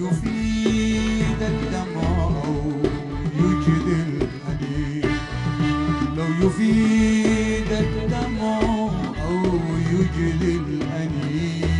يفيد الدمع أو يجد الأنين، لو يفيد الدمع أو يجد الأنين.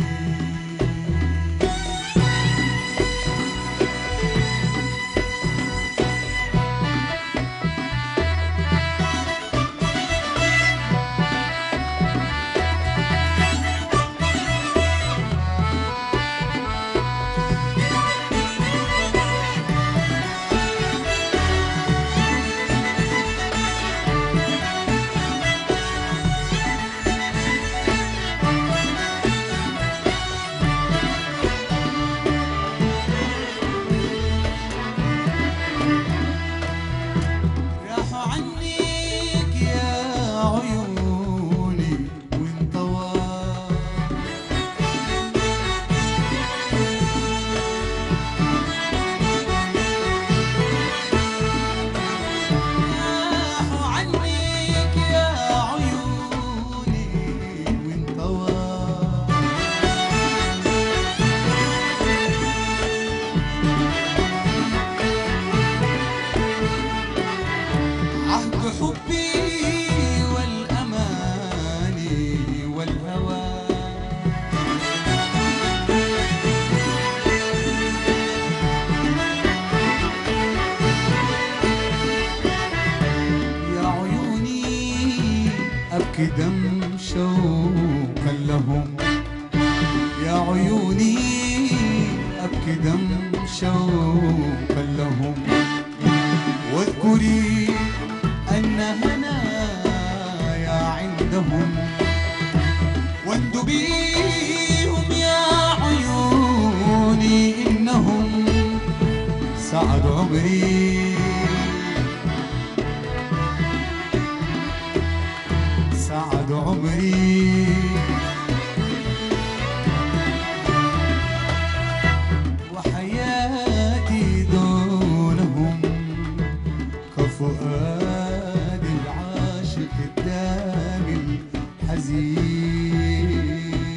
أبكي دم شوقا لهم، يا عيوني أبكي دم شوقا لهم، واذكري أن هنايا عندهم، واندبيهم يا عيوني إنهم سعد عمري، سعد عمري. وحياتي دونهم كفؤاد العاشق الدامي الحزين.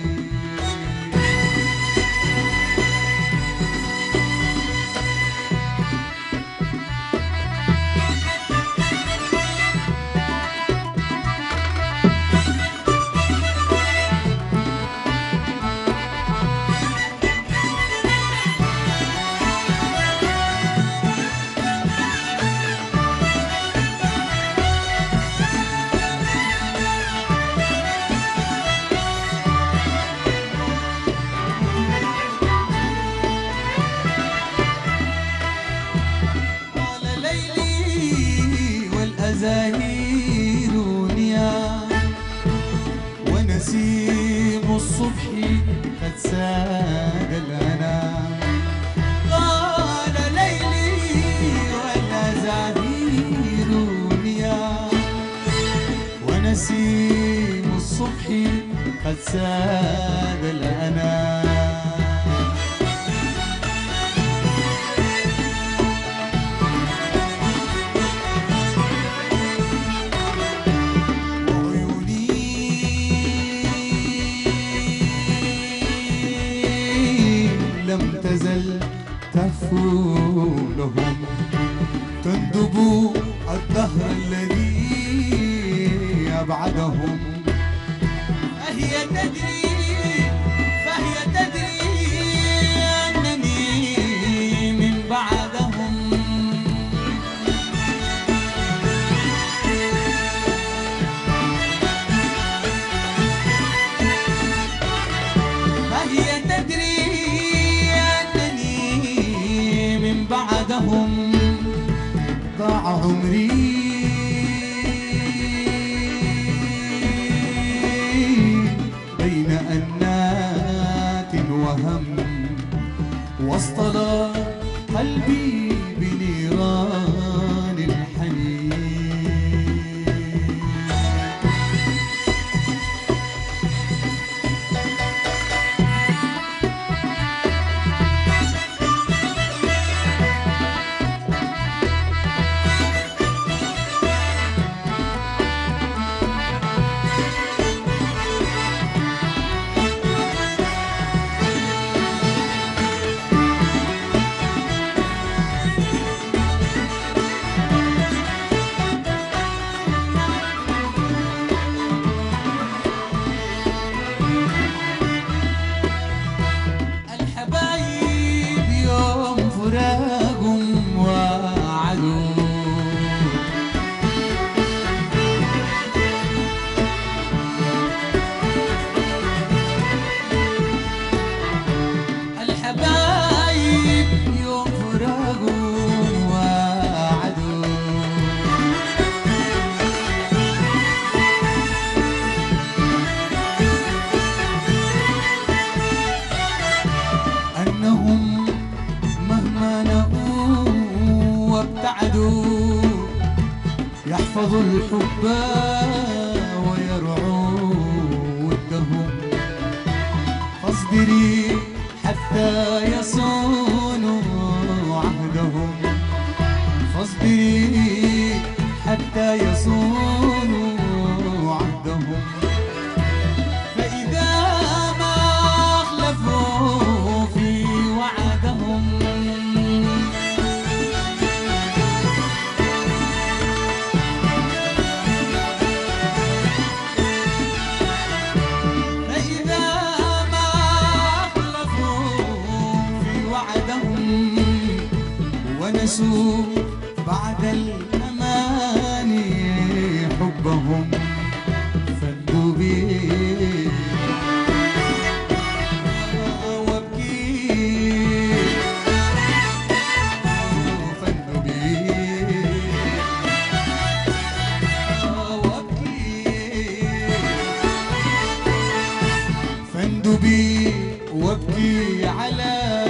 زهير نيام ونسيم الصبح قد ساد الأنام، قال ليلي ولا زهير نيام ونسيم الصبح قد ساد الأنام. لم تزل تهفو لهم، تندب الدهر الذي أبعدهم، فهي تدري أنني من بعدهم، فهي تدري بعدهم ضاع عمري بين أنات وهم، واصطلى قلبي بنيران الحنين. صادوا الحب ويرعوا ودهم، فاصبري حتى يصونوا عهدهم، فاصبري حتى يصونوا عهدهم، فإذا ما أخلفوا في وعدهم ونسوا بعد الأمان حبهم، فندوا بي وابكي، فندوا بي وابكي، فندوا بي وابكي على